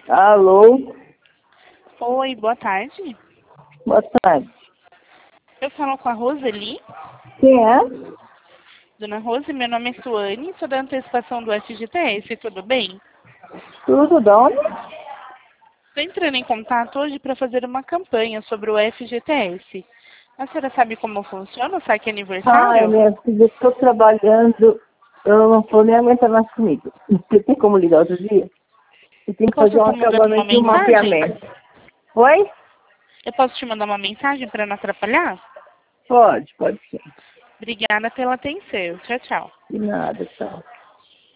Alô? Oi, boa tarde. Boa tarde. Eu falo com a Roseli. Quem é? Dona Rose, meu nome é Suane, sou da antecipação do FGTS, tudo bem? Tudo de onde? Estou entrando em contato hoje para fazer uma campanha sobre o FGTS. A senhora sabe como funciona o saque Ai, aniversário? minha filha, estou trabalhando. Eu não vou nem aguentar mais comigo. Você tem como ligar outro dia? Você tem Eu que fazer posso um estar mandando uma acabamento e um mensagem? mapeamento. Oi? Eu posso te mandar uma mensagem para não atrapalhar? Pode ser. Obrigada pela atenção. Tchau, tchau. De nada, tchau.